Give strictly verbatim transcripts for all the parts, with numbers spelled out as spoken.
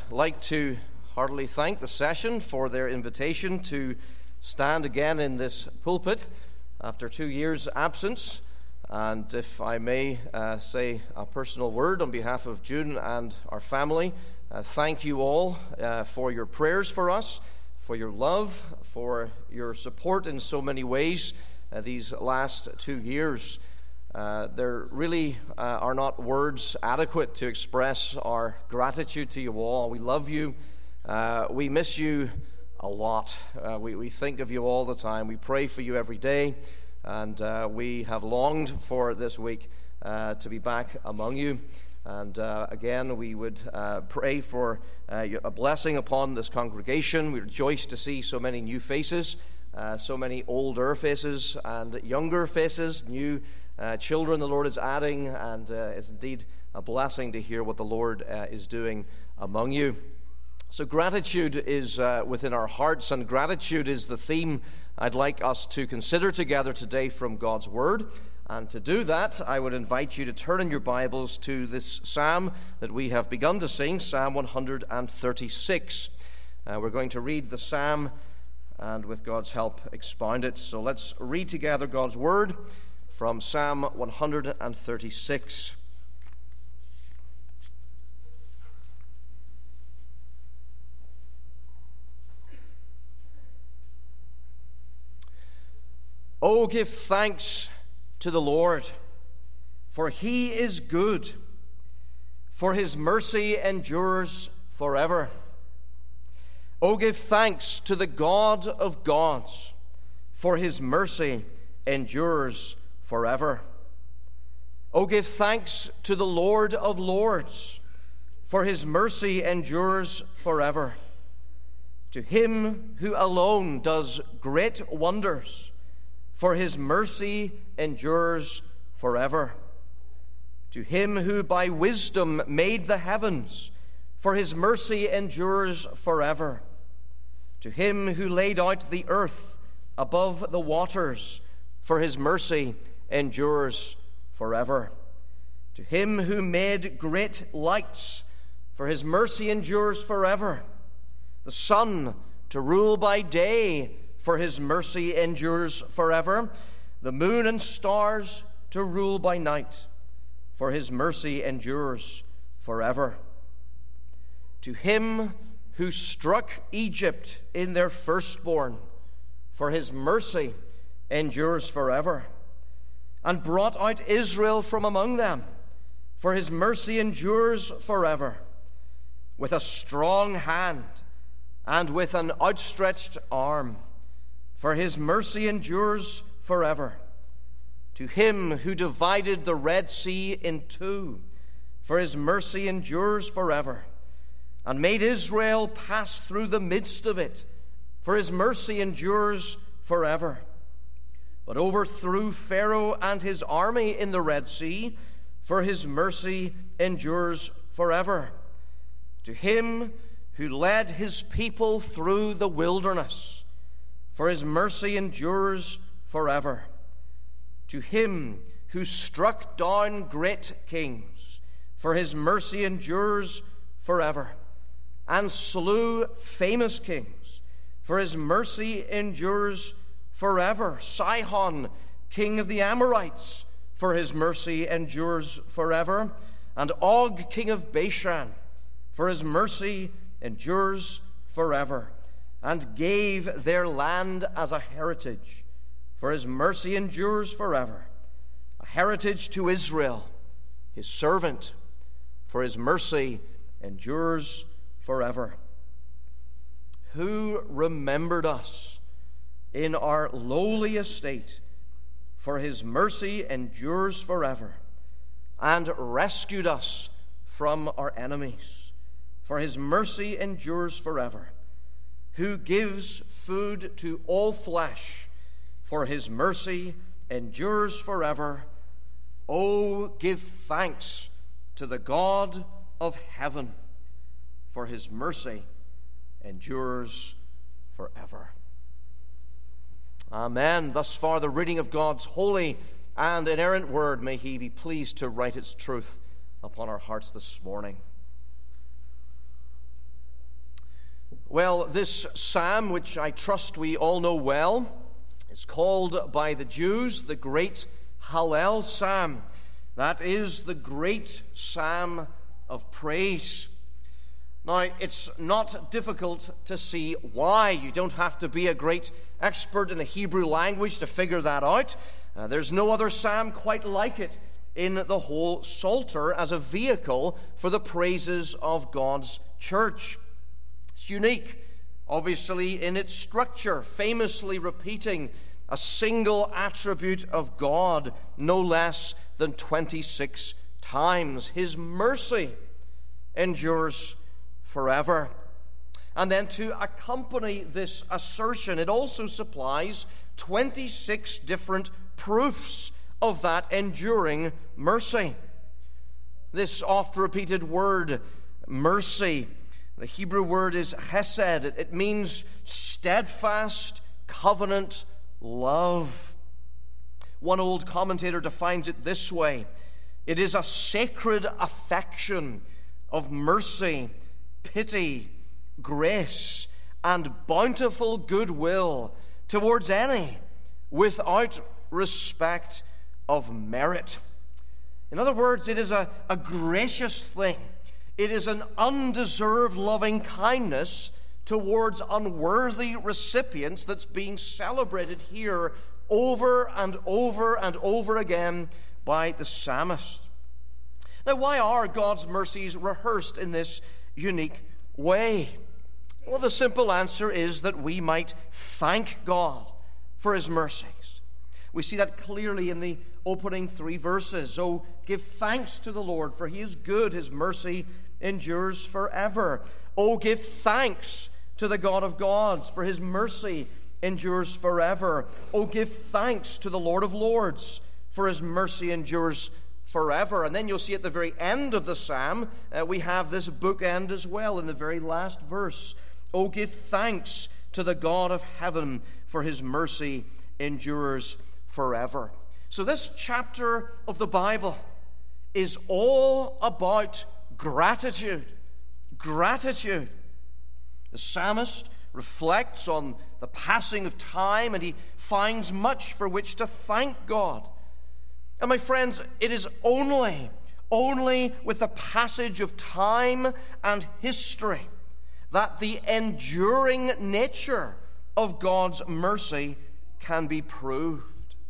like to heartily thank the session for their invitation to stand again in this pulpit after two years' absence. And if I may uh, say a personal word on behalf of June and our family, uh, thank you all uh, for your prayers for us, for your love, for your support in so many ways uh, these last two years. Uh, there really uh, are not words adequate to express our gratitude to you all. We love you. Uh, we miss you a lot. Uh, we, we think of you all the time. We pray for you every day. And uh, we have longed for this week uh, to be back among you. And uh, again, we would uh, pray for uh, a blessing upon this congregation. We rejoice to see so many new faces, uh, so many older faces and younger faces, new Uh, children the Lord is adding, and uh, it's indeed a blessing to hear what the Lord uh, is doing among you. So gratitude is uh, within our hearts, and gratitude is the theme I'd like us to consider together today from God's Word. And to do that, I would invite you to turn in your Bibles to this psalm that we have begun to sing, Psalm one thirty-six. Uh, we're going to read the psalm and with God's help expound it. So let's read together God's Word from Psalm one thirty-six. Oh, give thanks to the Lord, for he is good, for his mercy endures forever. Oh, give thanks to the God of gods, for his mercy endures forever. Oh, give thanks to the Lord of lords, for his mercy endures forever. To him who alone does great wonders, for his mercy endures forever. To him who by wisdom made the heavens, for his mercy endures forever. To him who laid out the earth above the waters, for his mercy endures forever. To him who made great lights, for his mercy endures forever. The sun to rule by day, for his mercy endures forever. The moon and stars to rule by night, for his mercy endures forever. To him who struck Egypt in their firstborn, for his mercy endures forever, and brought out Israel from among them, for his mercy endures forever. With a strong hand and with an outstretched arm, for his mercy endures forever. To him who divided the Red Sea in two, for his mercy endures forever, and made Israel pass through the midst of it, for his mercy endures forever. But overthrew Pharaoh and his army in the Red Sea, for his mercy endures forever. To him who led his people through the wilderness, for his mercy endures forever. To him who struck down great kings, for his mercy endures forever, and slew famous kings, for his mercy endures forever. Sihon, king of the Amorites, for his mercy endures forever. And Og, king of Bashan, for his mercy endures forever. And gave their land as a heritage, for his mercy endures forever. A heritage to Israel, his servant, for his mercy endures forever. Who remembered us in our lowly estate, for his mercy endures forever, and rescued us from our enemies, for his mercy endures forever. Who gives food to all flesh, for his mercy endures forever. Oh, give thanks to the God of heaven, for his mercy endures forever. Amen. Thus far, the reading of God's holy and inerrant word. May he be pleased to write its truth upon our hearts this morning. Well, this psalm, which I trust we all know well, is called by the Jews the Great Hallel Psalm. That is the great psalm of praise. Now, it's not difficult to see why. You don't have to be a great expert in the Hebrew language to figure that out. Uh, there's no other psalm quite like it in the whole Psalter as a vehicle for the praises of God's church. It's unique, obviously, in its structure, famously repeating a single attribute of God no less than twenty-six times. His mercy endures forever. And then to accompany this assertion, it also supplies twenty-six different proofs of that enduring mercy. This oft-repeated word, mercy, the Hebrew word is hesed. It means steadfast, covenant love. One old commentator defines it this way: it is a sacred affection of mercy, pity, grace, and bountiful goodwill towards any without respect of merit. In other words, it is a, a gracious thing. It is an undeserved loving kindness towards unworthy recipients that's being celebrated here over and over and over again by the psalmist. Now, why are God's mercies rehearsed in this unique way? Well, the simple answer is that we might thank God for his mercies. We see that clearly in the opening three verses. Oh, give thanks to the Lord, for he is good, his mercy endures forever. Oh, give thanks to the God of gods, for his mercy endures forever. Oh, give thanks to the Lord of lords, for his mercy endures forever. And then you'll see at the very end of the psalm, uh, we have this bookend as well in the very last verse. Oh, give thanks to the God of heaven, for his mercy endures forever. So this chapter of the Bible is all about gratitude. Gratitude. The psalmist reflects on the passing of time, and he finds much for which to thank God. And my friends, it is only, only with the passage of time and history that the enduring nature of God's mercy can be proved.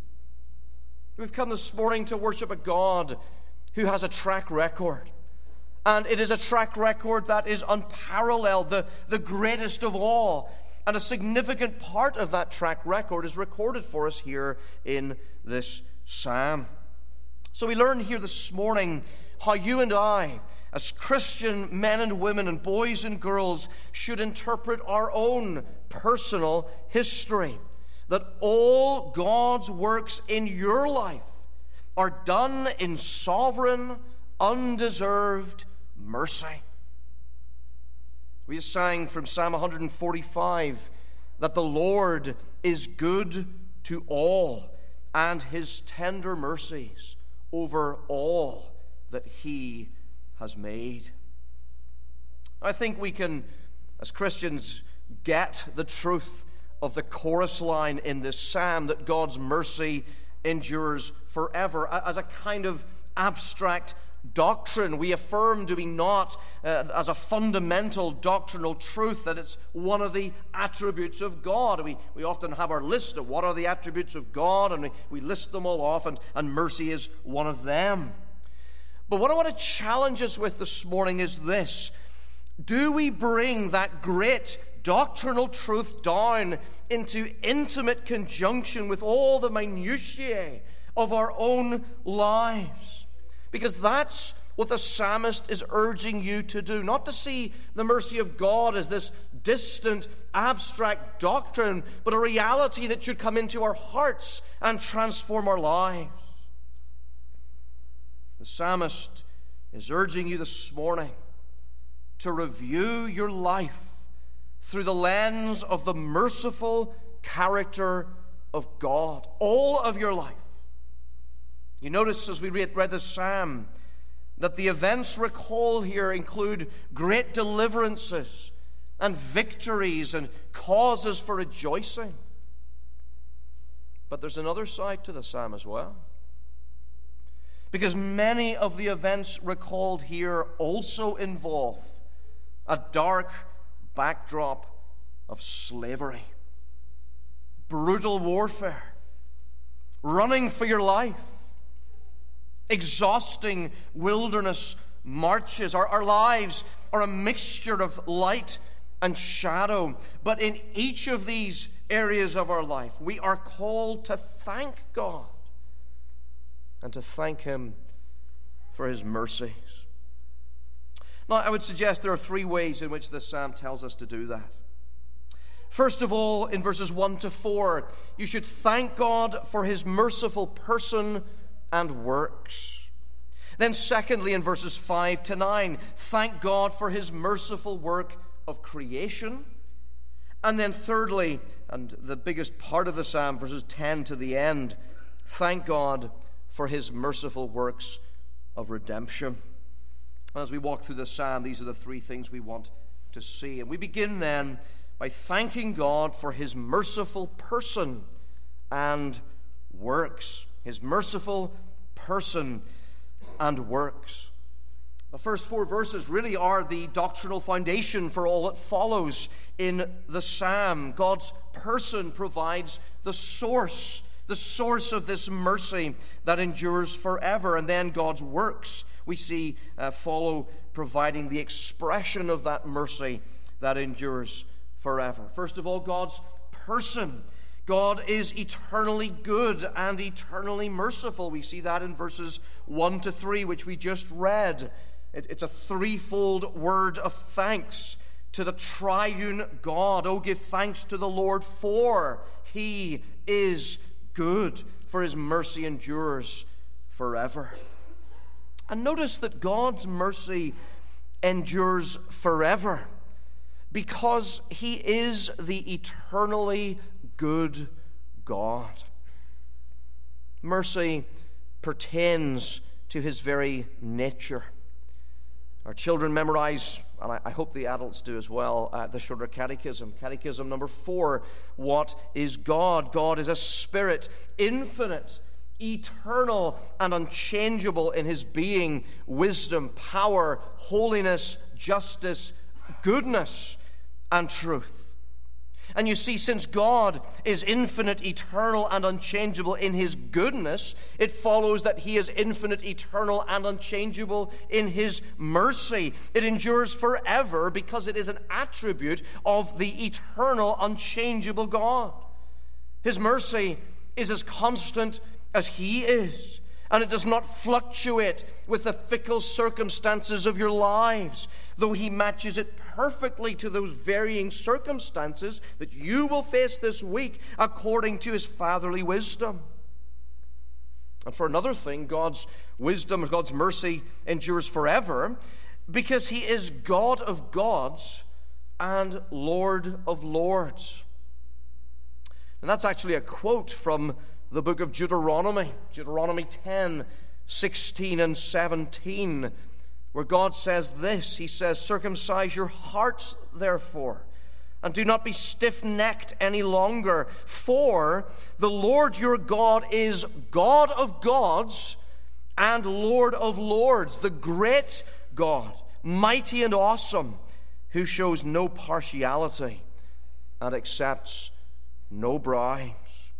We've come this morning to worship a God who has a track record. And it is a track record that is unparalleled, the, the greatest of all. And a significant part of that track record is recorded for us here in this psalm. So we learn here this morning how you and I, as Christian men and women and boys and girls, should interpret our own personal history. That all God's works in your life are done in sovereign, undeserved mercy. We sang from Psalm one forty-five that the Lord is good to all, and his tender mercies over all that he has made. I think we can, as Christians, get the truth of the chorus line in this psalm, that God's mercy endures forever, as a kind of abstract doctrine. We affirm, do we not, uh, as a fundamental doctrinal truth, that it's one of the attributes of God. We, we often have our list of what are the attributes of God, and we, we list them all off, and, and mercy is one of them. But what I want to challenge us with this morning is this: do we bring that great doctrinal truth down into intimate conjunction with all the minutiae of our own lives? Because that's what the psalmist is urging you to do. Not to see the mercy of God as this distant, abstract doctrine, but a reality that should come into our hearts and transform our lives. The psalmist is urging you this morning to review your life through the lens of the merciful character of God. All of your life. You notice as we read, read the psalm that the events recalled here include great deliverances and victories and causes for rejoicing. But there's another side to the psalm as well, because many of the events recalled here also involve a dark backdrop of slavery, brutal warfare, running for your life, exhausting wilderness marches. Our, our lives are a mixture of light and shadow, but in each of these areas of our life, we are called to thank God and to thank Him for His mercies. Now, I would suggest there are three ways in which this psalm tells us to do that. First of all, in verses one to four, you should thank God for His merciful person and works. Then secondly, in verses five to nine, thank God for His merciful work of creation. And then thirdly, and the biggest part of the psalm, verses ten to the end, thank God for His merciful works of redemption. And as we walk through the psalm, these are the three things we want to see. And we begin then by thanking God for His merciful person and works. His merciful person and works. The first four verses really are the doctrinal foundation for all that follows in the psalm. God's person provides the source, the source of this mercy that endures forever. And then God's works, we see, uh, follow, providing the expression of that mercy that endures forever. First of all, God's person. God is eternally good and eternally merciful. We see that in verses one to three, which we just read. It's a threefold word of thanks to the triune God. Oh, give thanks to the Lord, for He is good, for His mercy endures forever. And notice that God's mercy endures forever because He is the eternally good God. Mercy pertains to His very nature. Our children memorize, and I, I hope the adults do as well, uh, the Shorter Catechism. Catechism number four. What is God? God is a spirit, infinite, eternal, and unchangeable in His being, wisdom, power, holiness, justice, goodness, and truth. And you see, since God is infinite, eternal, and unchangeable in His goodness, it follows that He is infinite, eternal, and unchangeable in His mercy. It endures forever because it is an attribute of the eternal, unchangeable God. His mercy is as constant as He is, and it does not fluctuate with the fickle circumstances of your lives, though He matches it perfectly to those varying circumstances that you will face this week according to His fatherly wisdom. And for another thing, God's wisdom, God's mercy endures forever because He is God of gods and Lord of lords. And that's actually a quote from the book of Deuteronomy, Deuteronomy ten, sixteen and seventeen, where God says this. He says, circumcise your hearts, therefore, and do not be stiff-necked any longer, for the Lord your God is God of gods and Lord of lords, the great God, mighty and awesome, who shows no partiality and accepts no bribes.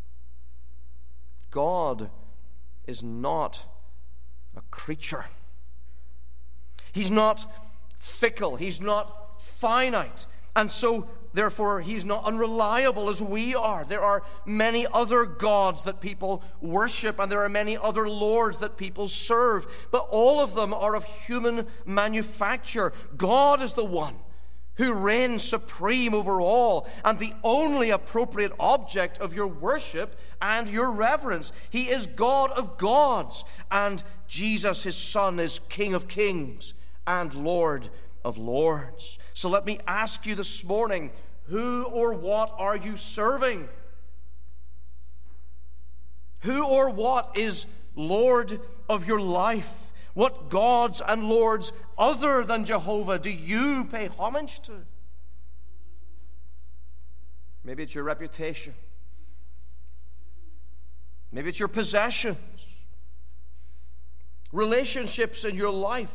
God is not a creature. He's not fickle. He's not finite. And so, therefore, He's not unreliable as we are. There are many other gods that people worship, and there are many other lords that people serve. But all of them are of human manufacture. God is the one who reigns supreme over all, and the only appropriate object of your worship and your reverence. He is God of gods, and Jesus, His Son, is King of kings and Lord of lords. So let me ask you this morning, who or what are you serving? Who or what is Lord of your life? What gods and lords other than Jehovah do you pay homage to? Maybe it's your reputation. Maybe it's your possessions, relationships in your life.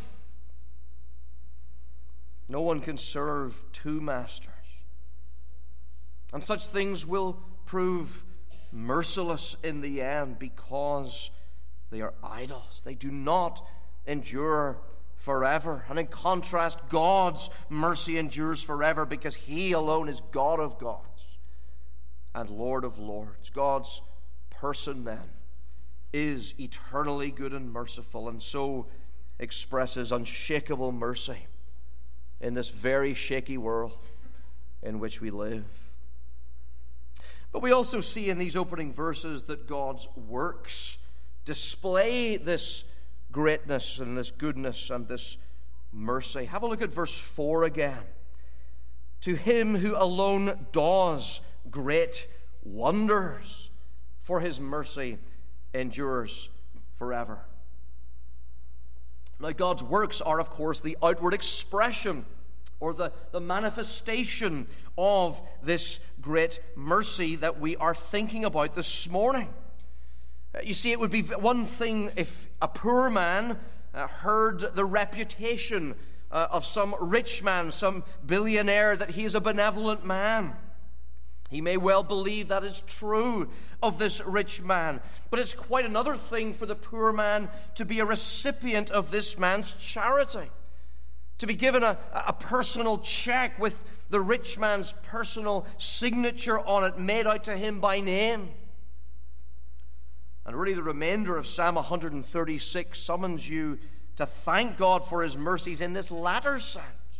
No one can serve two masters. And such things will prove merciless in the end because they are idols. They do not endure forever. And in contrast, God's mercy endures forever because He alone is God of gods and Lord of lords. God's person then is eternally good and merciful, and so expresses unshakable mercy in this very shaky world in which we live. But we also see in these opening verses that God's works display this greatness and this goodness and this mercy. Have a look at verse four again. To Him who alone does great wonders, for His mercy endures forever. Now, God's works are, of course, the outward expression or the, the manifestation of this great mercy that we are thinking about this morning. You see, it would be one thing if a poor man uh, heard the reputation uh, of some rich man, some billionaire, that he is a benevolent man. He may well believe that is true of this rich man. But it's quite another thing for the poor man to be a recipient of this man's charity, to be given a, a personal check with the rich man's personal signature on it, made out to him by name. And really the remainder of Psalm one thirty-six summons you to thank God for His mercies in this latter sense.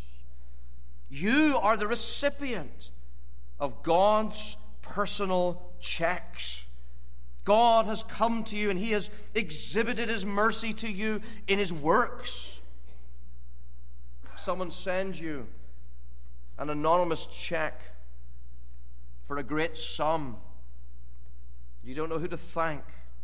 You are the recipient of God's personal checks. God has come to you and He has exhibited His mercy to you in His works. Someone sends you an anonymous check for a great sum. You don't know who to thank.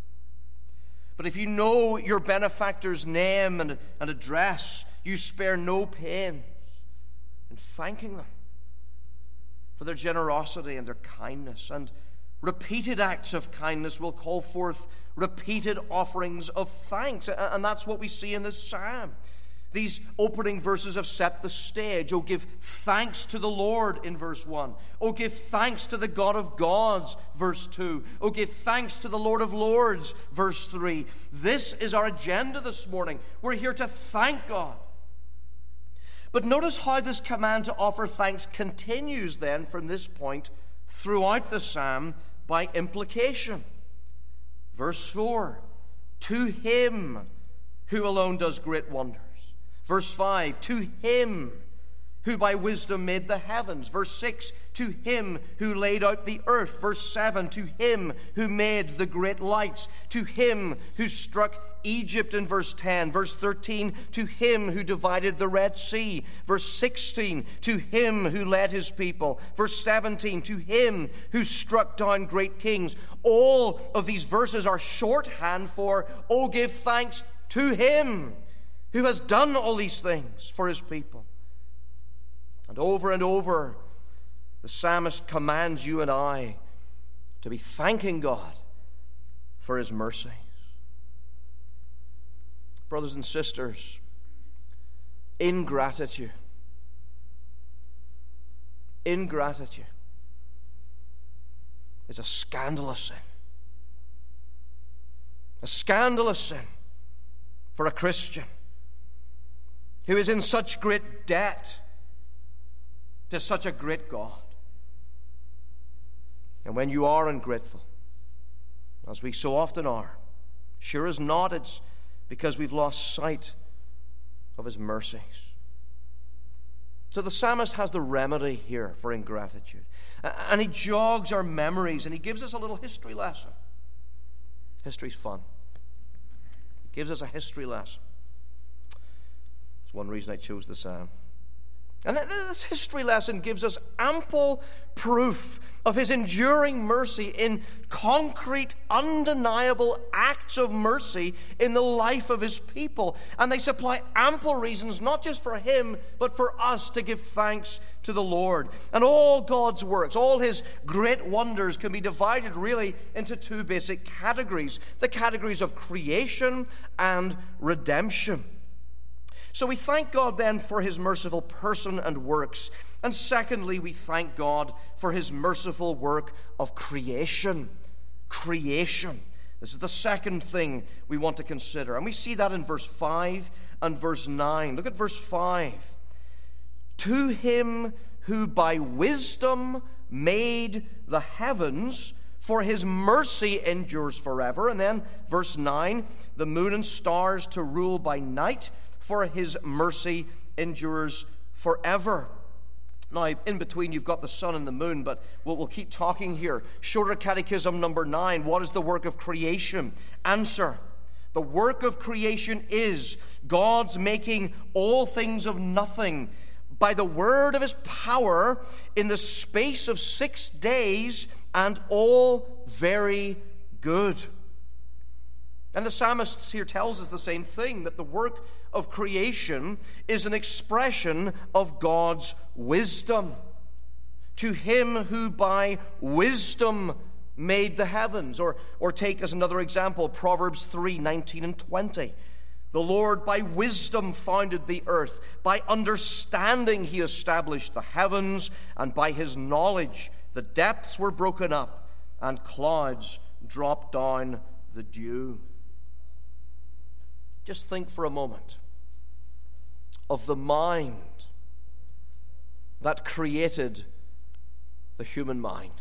But if you know your benefactor's name and, and address, you spare no pains in thanking them for their generosity and their kindness. And repeated acts of kindness will call forth repeated offerings of thanks. And that's what we see in this psalm. These opening verses have set the stage. Oh, give thanks to the Lord in verse one. Oh, give thanks to the God of gods, verse two. Oh, give thanks to the Lord of lords, verse three. This is our agenda this morning. We're here to thank God. But notice how this command to offer thanks continues then from this point throughout the psalm by implication. Verse four, to Him who alone does great wonders. Verse five, to Him who by wisdom made the heavens. Verse six, to Him who laid out the earth. Verse seven, to Him who made the great lights. To Him who struck Egypt in verse ten. Verse thirteen, to Him who divided the Red Sea. Verse sixteen, to Him who led His people. Verse seventeen, to Him who struck down great kings. All of these verses are shorthand for, oh, give thanks to Him who has done all these things for His people. And over and over, the psalmist commands you and I to be thanking God for His mercies. Brothers and sisters, ingratitude, ingratitude is a scandalous sin. A scandalous sin for a Christian who is in such great debt to such a great God. And when you are ungrateful, as we so often are, sure as not it's because we've lost sight of His mercies. So the psalmist has the remedy here for ingratitude. And he jogs our memories and he gives us a little history lesson. History's fun. He gives us a history lesson. That's one reason I chose the psalm. And this history lesson gives us ample proof of his enduring mercy in concrete, undeniable acts of mercy in the life of his people. And they supply ample reasons, not just for him, but for us to give thanks to the Lord. And all God's works, all his great wonders can be divided really into two basic categories. The categories of creation and redemption. So we thank God then for his merciful person and works. And secondly, we thank God for his merciful work of creation. Creation. This is the second thing we want to consider. And we see that in verse five and verse nine. Look at verse five. To him who by wisdom made the heavens, for his mercy endures forever. And then verse nine, the moon and stars to rule by night, for his mercy endures forever. Now, in between, you've got the sun and the moon, but we'll, we'll keep talking here. Shorter Catechism number nine, what is the work of creation? Answer, the work of creation is God's making all things of nothing by the word of his power in the space of six days, and all very good. And the psalmist here tells us the same thing, that the work of creation is an expression of God's wisdom. To him who by wisdom made the heavens. Or, or take as another example, Proverbs three, nineteen and twenty. The Lord by wisdom founded the earth. By understanding he established the heavens. And by his knowledge the depths were broken up, and clouds dropped down the dew. Just think for a moment of the mind that created the human mind.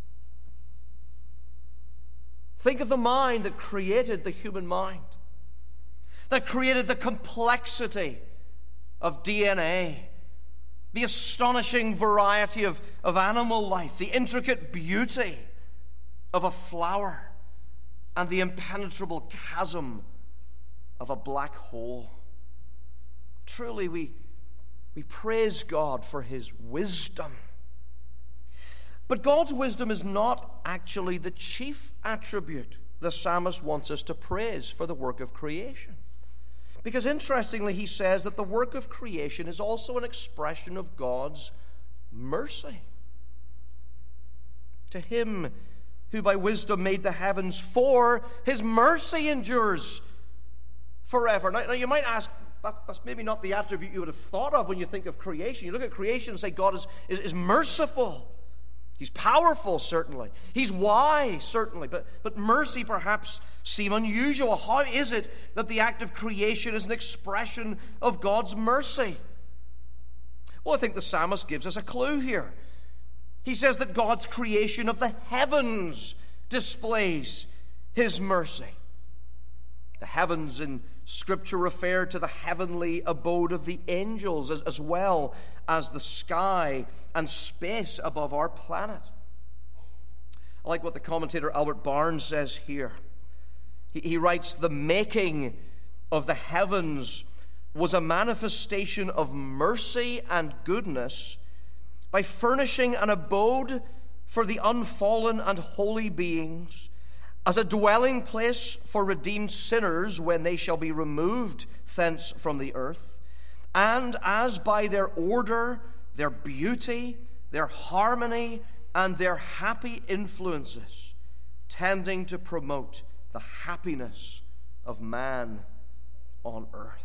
Think of the mind that created the human mind, that created the complexity of D N A, the astonishing variety of, of animal life, the intricate beauty of a flower, and the impenetrable chasm of a black hole. Truly, we, we praise God for his wisdom. But God's wisdom is not actually the chief attribute the psalmist wants us to praise for the work of creation. Because interestingly, he says that the work of creation is also an expression of God's mercy. To him who by wisdom made the heavens, for his mercy endures forever. Now, now you might ask, that, that's maybe not the attribute you would have thought of when you think of creation. You look at creation and say God is, is, is merciful. He's powerful, certainly. He's wise, certainly. But, but mercy perhaps seem unusual. How is it that the act of creation is an expression of God's mercy? Well, I think the psalmist gives us a clue here. He says that God's creation of the heavens displays his mercy. The heavens in Scripture refer to the heavenly abode of the angels, as, as well as the sky and space above our planet. I like what the commentator Albert Barnes says here. He, he writes, the making of the heavens was a manifestation of mercy and goodness by furnishing an abode for the unfallen and holy beings, as a dwelling place for redeemed sinners when they shall be removed thence from the earth, and as by their order, their beauty, their harmony, and their happy influences, tending to promote the happiness of man on earth.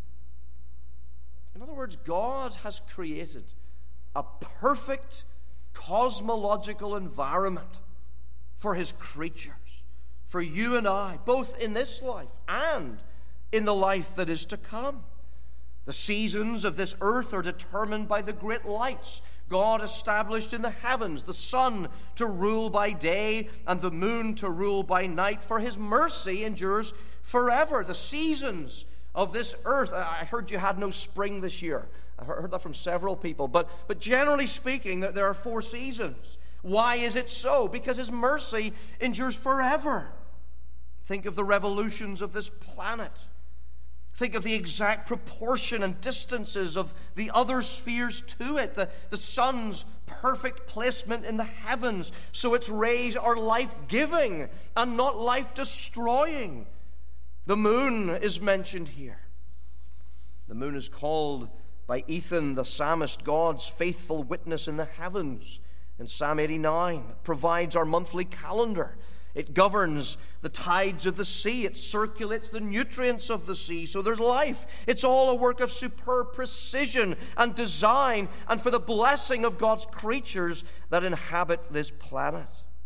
In other words, God has created a perfect cosmological environment for his creatures, for you and I, both in this life and in the life that is to come. The seasons of this earth are determined by the great lights God established in the heavens, the sun to rule by day and the moon to rule by night, for his mercy endures forever. The seasons of this earth, I heard you had no spring this year. I heard that from several people. But, but generally speaking, there are four seasons. Why is it so? Because his mercy endures forever. Think of the revolutions of this planet. Think of the exact proportion and distances of the other spheres to it. The, the sun's perfect placement in the heavens, so its rays are life-giving and not life-destroying. The moon is mentioned here. The moon is called by Ethan the psalmist God's faithful witness in the heavens. In Psalm eighty-nine, it provides our monthly calendar. It governs the tides of the sea. It circulates the nutrients of the sea, so there's life. It's all a work of superb precision and design, and for the blessing of God's creatures that inhabit this planet.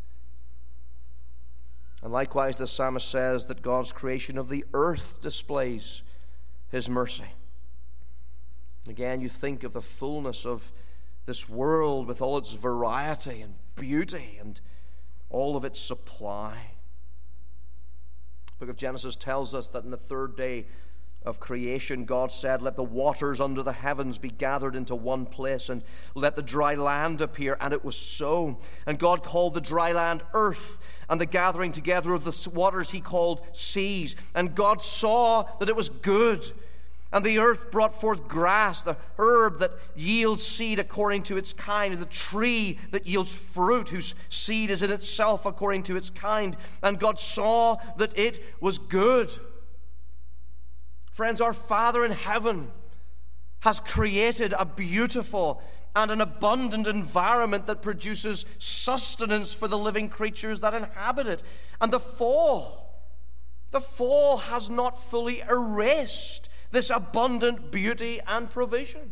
And likewise, the psalmist says that God's creation of the earth displays his mercy. Again, you think of the fullness of this world with all its variety and beauty and all of its supply. The book of Genesis tells us that in the third day of creation, God said, "Let the waters under the heavens be gathered into one place, and let the dry land appear." And it was so. And God called the dry land earth, and the gathering together of the waters he called seas. And God saw that it was good. And the earth brought forth grass, the herb that yields seed according to its kind, and the tree that yields fruit, whose seed is in itself according to its kind. And God saw that it was good. Friends, our Father in heaven has created a beautiful and an abundant environment that produces sustenance for the living creatures that inhabit it. And the fall, the fall has not fully erased this abundant beauty and provision.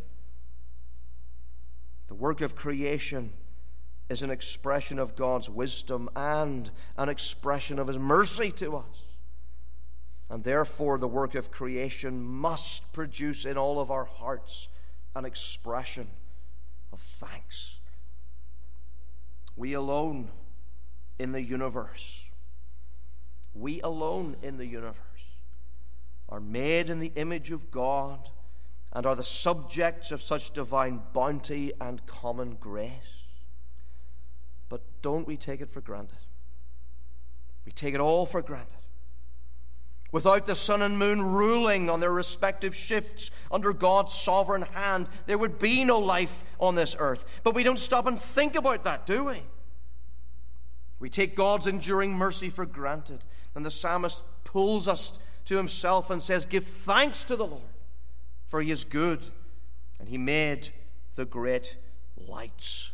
The work of creation is an expression of God's wisdom and an expression of his mercy to us. And therefore, the work of creation must produce in all of our hearts an expression of thanks. We alone in the universe, we alone in the universe are made in the image of God and are the subjects of such divine bounty and common grace. But don't we take it for granted? We take it all for granted. Without the sun and moon ruling on their respective shifts under God's sovereign hand, there would be no life on this earth. But we don't stop and think about that, do we? We take God's enduring mercy for granted. And the psalmist pulls us to himself and says, "Give thanks to the Lord, for he is good, and he made the great lights."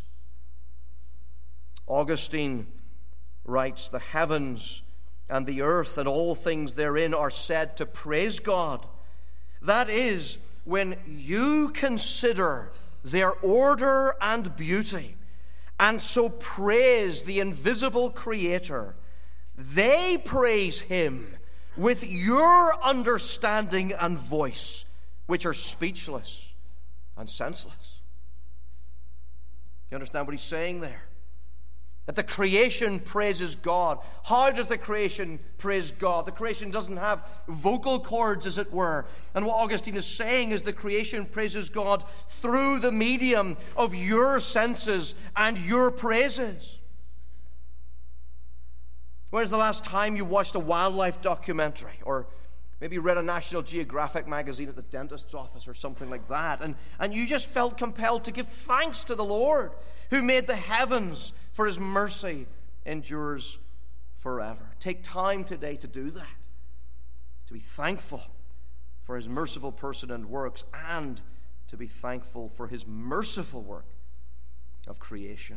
Augustine writes, "The heavens and the earth and all things therein are said to praise God. That is, when you consider their order and beauty, and so praise the invisible Creator, they praise him with your understanding and voice, which are speechless and senseless." You understand what he's saying there? That the creation praises God. How does the creation praise God? The creation doesn't have vocal cords, as it were. And what Augustine is saying is the creation praises God through the medium of your senses and your praises. When's the last time you watched a wildlife documentary, or maybe read a National Geographic magazine at the dentist's office or something like that, and, and you just felt compelled to give thanks to the Lord who made the heavens, for his mercy endures forever? Take time today to do that, to be thankful for his merciful person and works, and to be thankful for his merciful work of creation.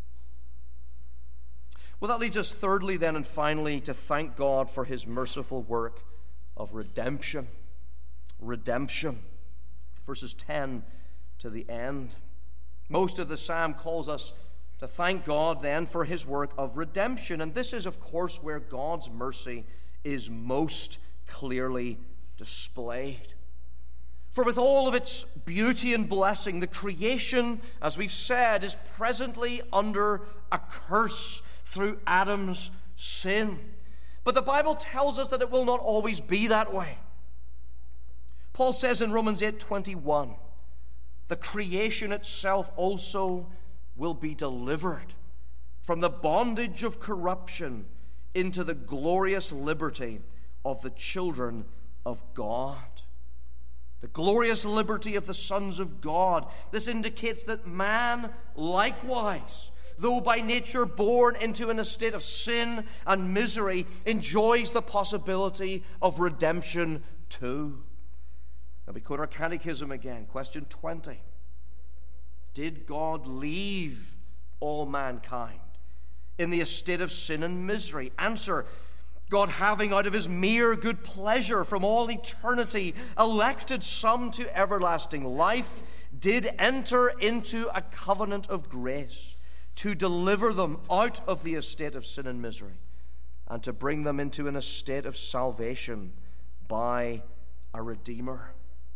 Well, that leads us thirdly then and finally to thank God for his merciful work of redemption. Redemption. Verses ten to the end. Most of the psalm calls us to thank God then for his work of redemption. And this is, of course, where God's mercy is most clearly displayed. For with all of its beauty and blessing, the creation, as we've said, is presently under a curse through Adam's sin. But the Bible tells us that it will not always be that way. Paul says in Romans eight twenty-one, the creation itself also will be delivered from the bondage of corruption into the glorious liberty of the children of God. the glorious liberty of the sons of God. This indicates that man likewise, though by nature born into an estate of sin and misery, enjoys the possibility of redemption too. Now we quote our catechism again, question twenty. Did God leave all mankind in the estate of sin and misery? Answer: God, having out of his mere good pleasure from all eternity elected some to everlasting life, did enter into a covenant of grace to deliver them out of the estate of sin and misery and to bring them into an estate of salvation by a Redeemer.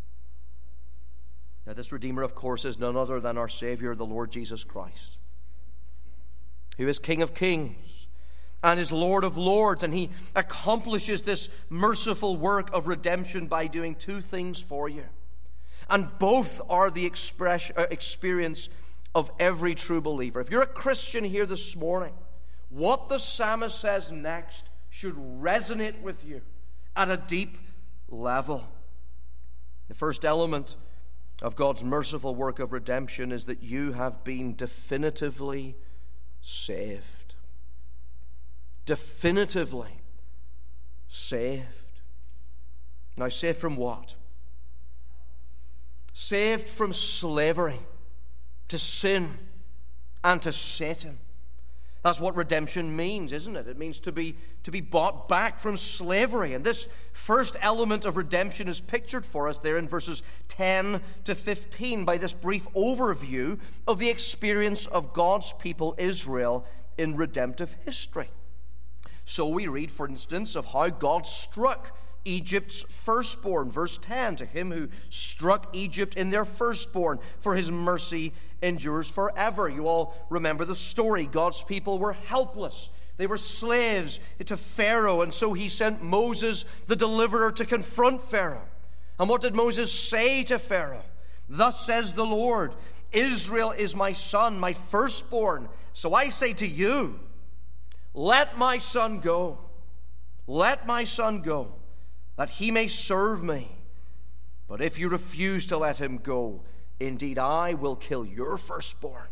Now, this Redeemer, of course, is none other than our Savior, the Lord Jesus Christ, who is King of kings and is Lord of lords, and he accomplishes this merciful work of redemption by doing two things for you. And both are the express, uh, experience of every true believer. If you're a Christian here this morning, what the psalmist says next should resonate with you at a deep level. The first element of God's merciful work of redemption is that you have been definitively saved. Definitively saved. Now, saved from what? Saved from slavery to sin and to Satan. That's what redemption means, isn't it? It means to be, to be bought back from slavery. And this first element of redemption is pictured for us there in verses ten to fifteen by this brief overview of the experience of God's people Israel in redemptive history. So we read, for instance, of how God struck Egypt's firstborn. Verse ten, to him who struck Egypt in their firstborn, for his mercy endures forever. You all remember the story. God's people were helpless. They were slaves to Pharaoh, and so he sent Moses, the deliverer, to confront Pharaoh. And what did Moses say to Pharaoh? Thus says the Lord, Israel is my son, my firstborn. So I say to you, let my son go. Let my son go, that he may serve me. But if you refuse to let him go, indeed I will kill your firstborn.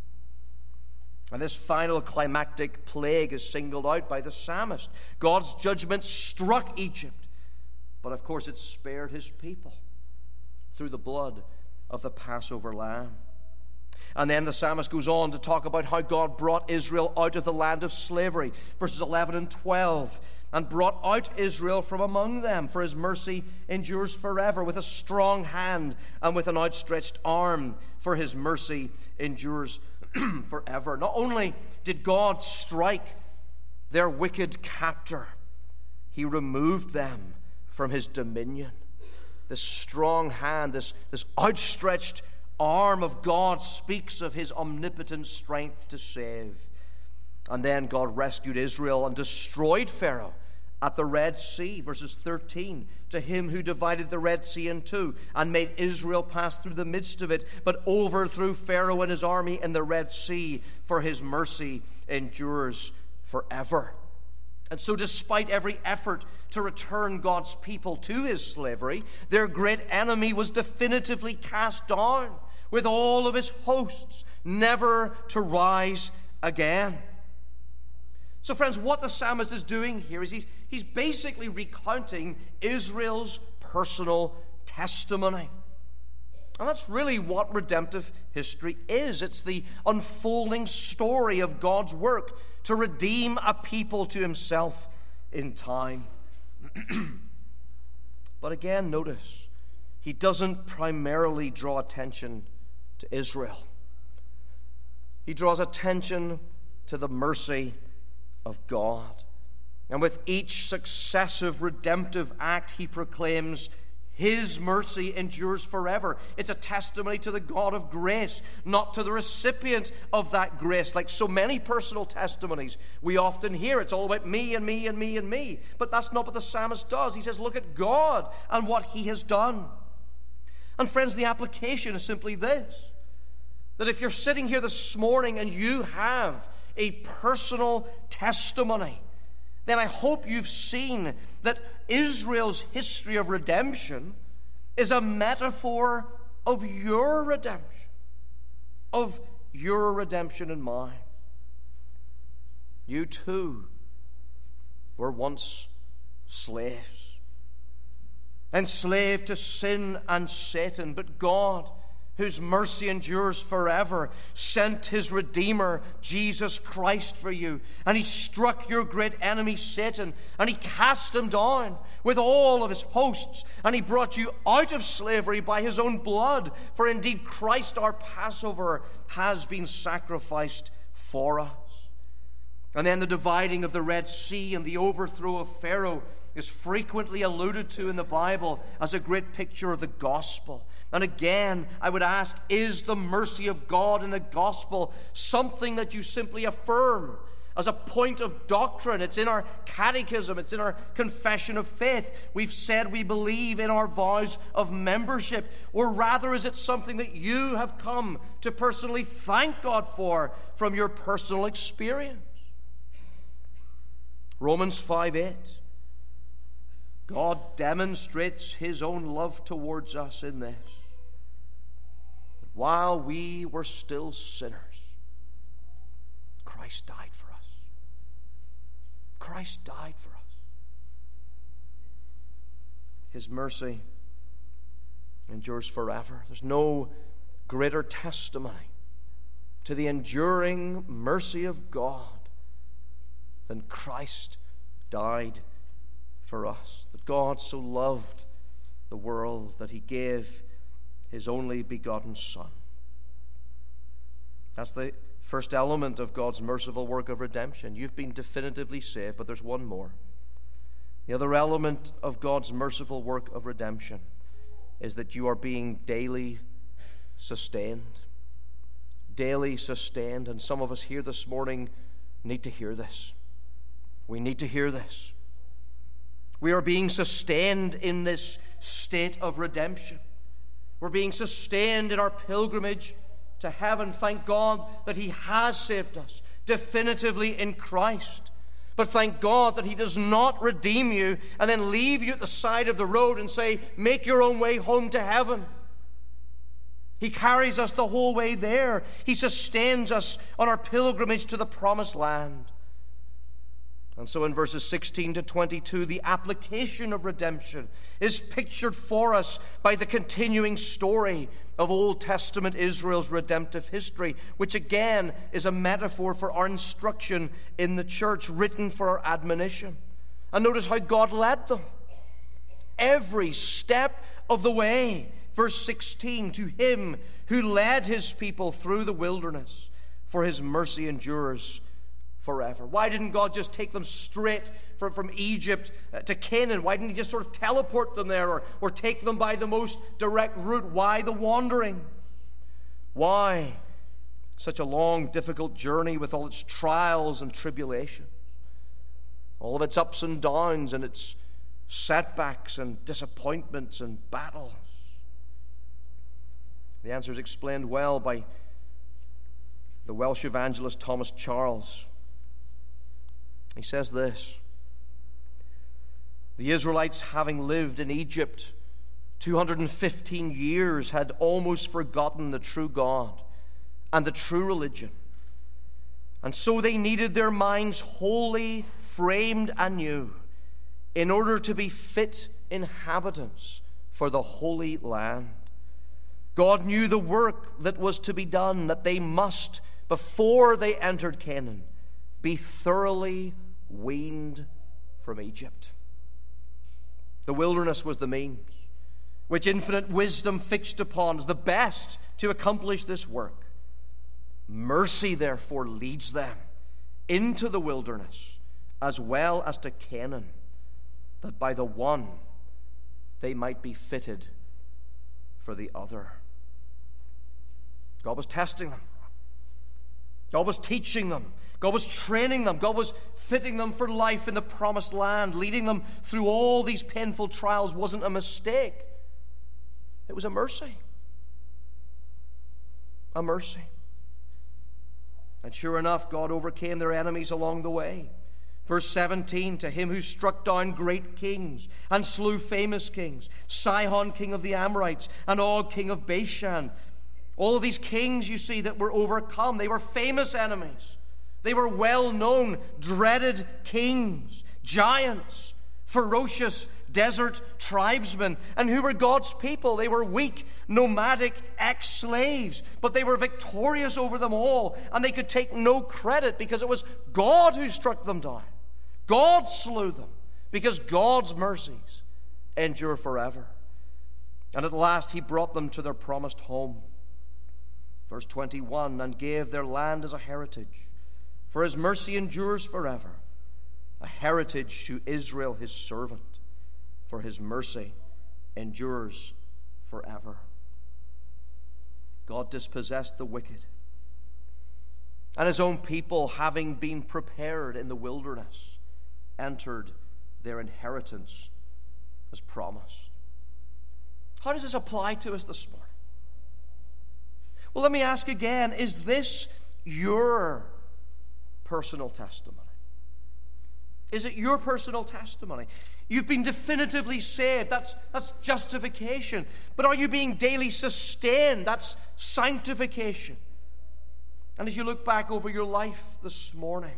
And this final climactic plague is singled out by the psalmist. God's judgment struck Egypt, but of course it spared his people through the blood of the Passover lamb. And then the psalmist goes on to talk about how God brought Israel out of the land of slavery, verses eleven and twelve, and brought out Israel from among them, for his mercy endures forever, with a strong hand and with an outstretched arm, for his mercy endures forever. Not only did God strike their wicked captor, he removed them from his dominion. This strong hand, this, this outstretched arm of God speaks of his omnipotent strength to save. And then God rescued Israel and destroyed Pharaoh at the Red Sea, verses thirteen, to him who divided the Red Sea in two and made Israel pass through the midst of it, but overthrew Pharaoh and his army in the Red Sea, for his mercy endures forever. And so despite every effort to return God's people to his slavery, their great enemy was definitively cast down with all of his hosts, never to rise again. So friends, what the psalmist is doing here is he's, he's basically recounting Israel's personal testimony. And that's really what redemptive history is. It's the unfolding story of God's work to redeem a people to himself in time. But again, notice, he doesn't primarily draw attention to Israel. He draws attention to the mercy of God. And with each successive redemptive act, he proclaims his mercy endures forever. It's a testimony to the God of grace, not to the recipient of that grace. Like so many personal testimonies we often hear, it's all about me and me and me and me. But that's not what the psalmist does. He says, look at God and what he has done. And friends, the application is simply this, that if you're sitting here this morning and you have a personal testimony, then I hope you've seen that Israel's history of redemption is a metaphor of your redemption, of your redemption and mine. You too were once slaves, enslaved to sin and Satan, but God, whose mercy endures forever, sent his Redeemer, Jesus Christ, for you. And he struck your great enemy, Satan, and he cast him down with all of his hosts. And he brought you out of slavery by his own blood. For indeed Christ, our Passover, has been sacrificed for us. And then the dividing of the Red Sea and the overthrow of Pharaoh is frequently alluded to in the Bible as a great picture of the gospel. And again, I would ask, is the mercy of God in the gospel something that you simply affirm as a point of doctrine? It's in our catechism, it's in our confession of faith. We've said we believe in our vows of membership. Or rather, is it something that you have come to personally thank God for from your personal experience? Romans five eight. God demonstrates his own love towards us in this: while we were still sinners, Christ died for us. Christ died for us. His mercy endures forever. There's no greater testimony to the enduring mercy of God than Christ died for us. That God so loved the world that he gave his only begotten Son. That's the first element of God's merciful work of redemption. You've been definitively saved, but there's one more. The other element of God's merciful work of redemption is that you are being daily sustained. Daily sustained. And some of us here this morning need to hear this. We need to hear this. We are being sustained in this state of redemption. We're being sustained in our pilgrimage to heaven. Thank God that he has saved us definitively in Christ. But thank God that he does not redeem you and then leave you at the side of the road and say, make your own way home to heaven. He carries us the whole way there. He sustains us on our pilgrimage to the promised land. And so in verses sixteen to twenty-two, the application of redemption is pictured for us by the continuing story of Old Testament Israel's redemptive history, which again is a metaphor for our instruction in the church, written for our admonition. And notice how God led them. Every step of the way. Verse sixteen, to him who led his people through the wilderness, for his mercy endures forever. Why didn't God just take them straight from, from Egypt uh, to Canaan? Why didn't he just sort of teleport them there or, or take them by the most direct route? Why the wandering? Why such a long, difficult journey with all its trials and tribulations? All of its ups and downs and its setbacks and disappointments and battles. The answer is explained well by the Welsh evangelist Thomas Charles. He says this: the Israelites, having lived in Egypt two hundred fifteen years, had almost forgotten the true God and the true religion. And so they needed their minds wholly framed anew in order to be fit inhabitants for the Holy Land. God knew the work that was to be done, that they must, before they entered Canaan, be thoroughly weaned from Egypt. The wilderness was the means which infinite wisdom fixed upon as the best to accomplish this work. Mercy, therefore, leads them into the wilderness as well as to Canaan, that by the one they might be fitted for the other. God was testing them. God was teaching them. God was training them. God was fitting them for life in the promised land. Leading them through all these painful trials wasn't a mistake. It was a mercy. A mercy. And sure enough, God overcame their enemies along the way. Verse seventeen, to him who struck down great kings and slew famous kings, Sihon, king of the Amorites, and Og, king of Bashan. All of these kings, you see, that were overcome, they were famous enemies. They were well-known, dreaded kings, giants, ferocious desert tribesmen, and who were God's people. They were weak, nomadic ex-slaves, but they were victorious over them all, and they could take no credit because it was God who struck them down. God slew them because God's mercies endure forever. And at last he brought them to their promised home. Verse twenty-one, and gave their land as a heritage, for his mercy endures forever, a heritage to Israel his servant, for his mercy endures forever. God dispossessed the wicked, and his own people, having been prepared in the wilderness, entered their inheritance as promised. How does this apply to us this morning? Well, let me ask again, is this your personal testimony? Is it your personal testimony? You've been definitively saved. That's, that's justification. But are you being daily sustained? That's sanctification. And as you look back over your life this morning,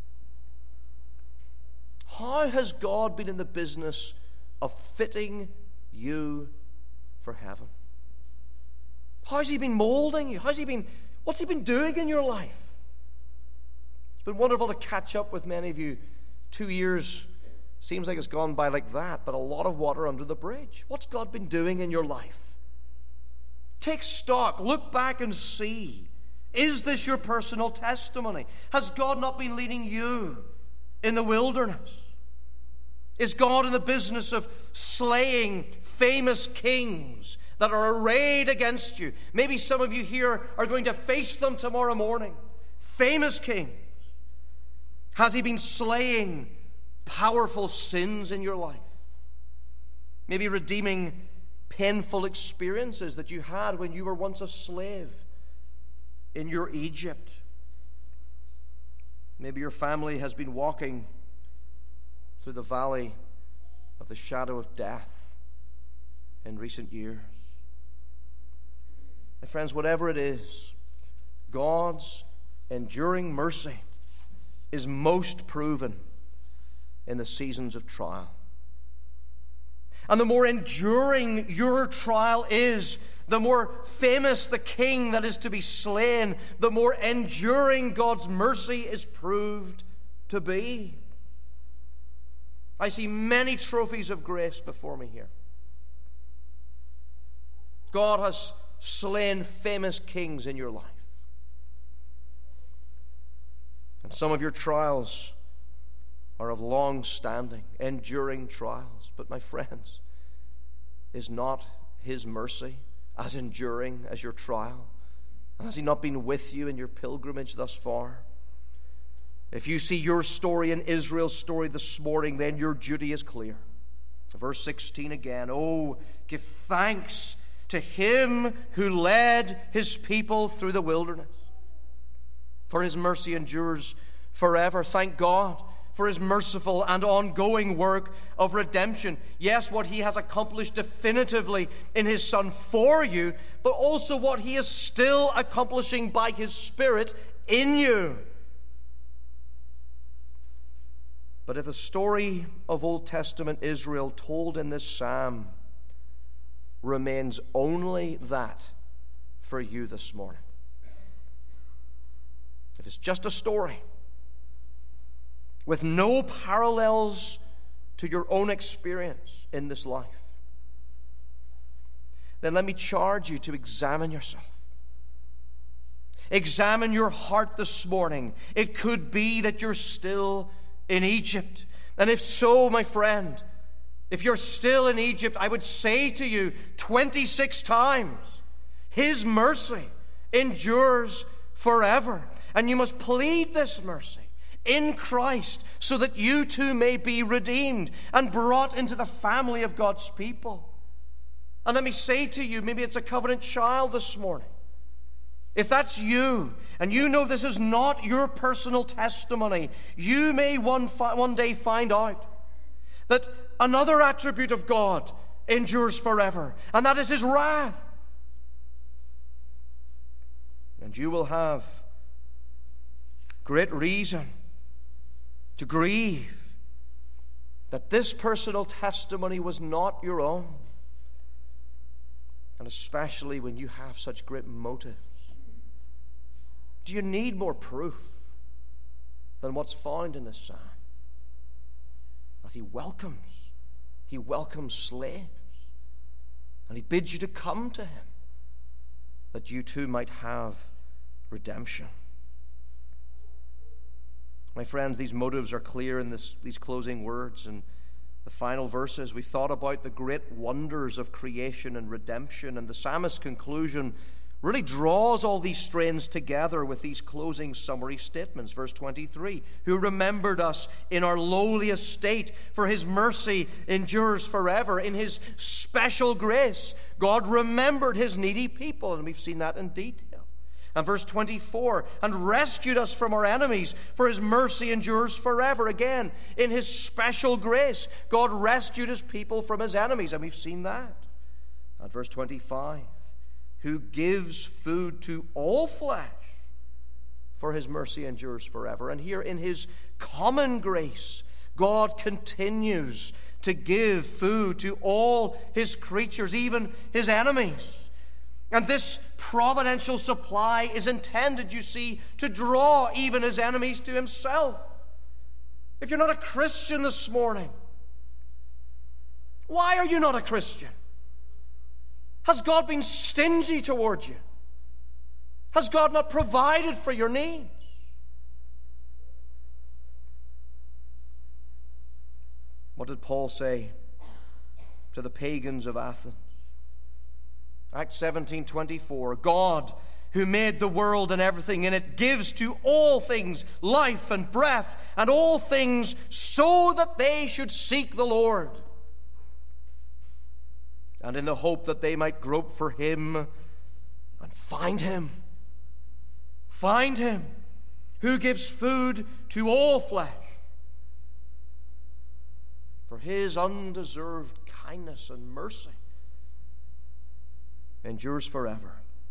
how has God been in the business of fitting you for heaven? How has he been molding you? How's he been, what's he been doing in your life? It's been wonderful to catch up with many of you. Two years seems like it's gone by like that, but a lot of water under the bridge. What's God been doing in your life? Take stock. Look back and see. Is this your personal testimony? Has God not been leading you in the wilderness? Is God in the business of slaying famous kings that are arrayed against you? Maybe some of you here are going to face them tomorrow morning. Famous kings. Has he been slaying powerful sins in your life? Maybe redeeming painful experiences that you had when you were once a slave in your Egypt. Maybe your family has been walking through the valley of the shadow of death in recent years. My friends, whatever it is, God's enduring mercy is most proven in the seasons of trial. And the more enduring your trial is, the more famous the king that is to be slain, the more enduring God's mercy is proved to be. I see many trophies of grace before me here. God has slain famous kings in your life. And some of your trials are of long standing, enduring trials. But my friends, is not his mercy as enduring as your trial? And has he not been with you in your pilgrimage thus far? If you see your story and Israel's story this morning, then your duty is clear. Verse sixteen again. Oh, give thanks to him who led his people through the wilderness, for his mercy endures forever. Thank God for his merciful and ongoing work of redemption. Yes, what he has accomplished definitively in his Son for you, but also what he is still accomplishing by his Spirit in you. But if the story of Old Testament Israel told in this psalm remains only that for you this morning, if it's just a story with no parallels to your own experience in this life, then let me charge you to examine yourself. Examine your heart this morning. It could be that you're still in Egypt. And if so, my friend, if you're still in Egypt, I would say to you twenty-six times, his mercy endures forever. And you must plead this mercy in Christ so that you too may be redeemed and brought into the family of God's people. And let me say to you, maybe it's a covenant child this morning. If that's you, and you know this is not your personal testimony, you may one, fi- one day find out that another attribute of God endures forever, and that is his wrath. And you will have great reason to grieve that this personal testimony was not your own, and especially when you have such great motives. Do you need more proof than what's found in this psalm? That he welcomes, he welcomes slaves, and he bids you to come to him, that you too might have redemption. My friends, these motives are clear in this, these closing words and the final verses. We thought about the great wonders of creation and redemption, and the psalmist's conclusion really draws all these strands together with these closing summary statements. Verse twenty-three, who remembered us in our lowly estate, for his mercy endures forever. In his special grace, God remembered his needy people, and we've seen that in detail. And verse twenty-four, and rescued us from our enemies, for his mercy endures forever. Again, in his special grace, God rescued his people from his enemies, and we've seen that. And verse twenty-five, who gives food to all flesh, for his mercy endures forever. And here in his common grace, God continues to give food to all his creatures, even his enemies. And this providential supply is intended, you see, to draw even his enemies to himself. If you're not a Christian this morning, why are you not a Christian? Has God been stingy towards you? Has God not provided for your needs? What did Paul say to the pagans of Athens? Acts seventeen twenty-four, God, who made the world and everything in it, gives to all things life and breath and all things so that they should seek the Lord, and in the hope that they might grope for him and find him. Find him, who gives food to all flesh, for his undeserved kindness and mercy endures forever.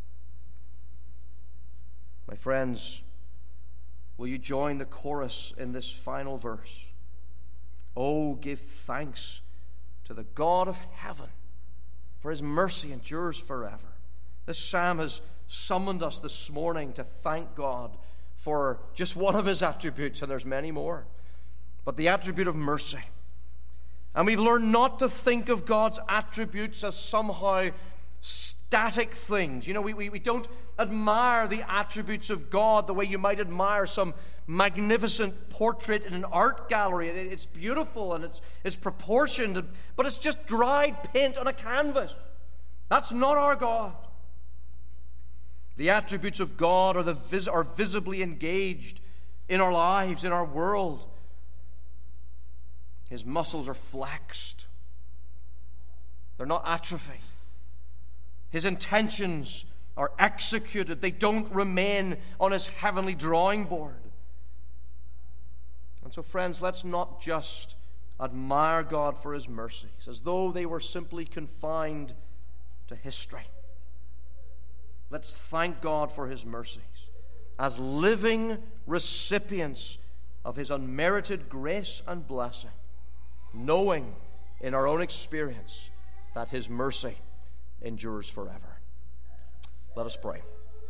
My friends, will you join the chorus in this final verse? Oh, give thanks to the God of heaven, for his mercy endures forever. This psalm has summoned us this morning to thank God for just one of his attributes, and there's many more, but the attribute of mercy. And we've learned not to think of God's attributes as somehow static things. You know, we, we, we don't admire the attributes of God the way you might admire some magnificent portrait in an art gallery. It, it's beautiful and it's, it's proportioned, but it's just dried paint on a canvas. That's not our God. The attributes of God are, the vis- are visibly engaged in our lives, in our world. His muscles are flexed. They're not atrophied. His intentions are executed. They don't remain on his heavenly drawing board. And so, friends, let's not just admire God for his mercies as though they were simply confined to history. Let's thank God for his mercies as living recipients of his unmerited grace and blessing, knowing in our own experience that his mercy endures forever. Let us pray.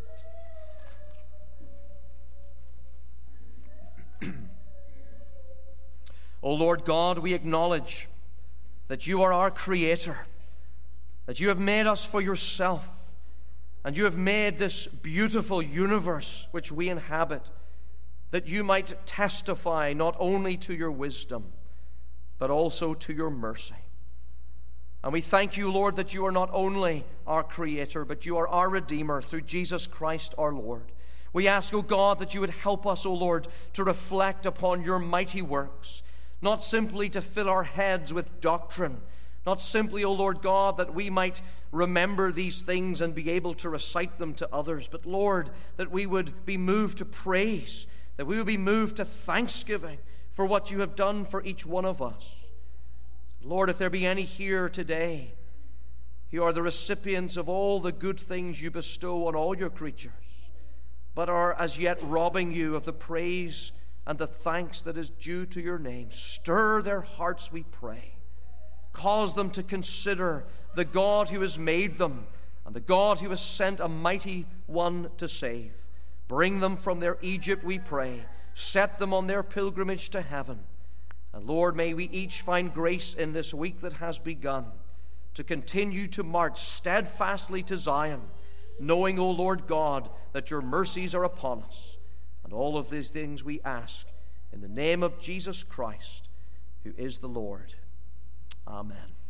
O Lord God, we acknowledge that you are our Creator, that you have made us for yourself, and you have made this beautiful universe which we inhabit, that you might testify not only to your wisdom, but also to your mercy. And we thank you, Lord, that you are not only our Creator, but you are our Redeemer through Jesus Christ our Lord. We ask, O God, that you would help us, O Lord, to reflect upon your mighty works, not simply to fill our heads with doctrine, Not simply, O Lord God, that we might remember these things and be able to recite them to others, but Lord, that we would be moved to praise, that we would be moved to thanksgiving for what you have done for each one of us. Lord, if there be any here today who are the recipients of all the good things you bestow on all your creatures, but are as yet robbing you of the praise and the thanks that is due to your name, stir their hearts, we pray. Cause them to consider the God who has made them and the God who has sent a mighty one to save. Bring them from their Egypt, we pray. Set them on their pilgrimage to heaven. And Lord, may we each find grace in this week that has begun to continue to march steadfastly to Zion, knowing, O Lord God, that your mercies are upon us. And all of these things we ask in the name of Jesus Christ, who is the Lord. Amen.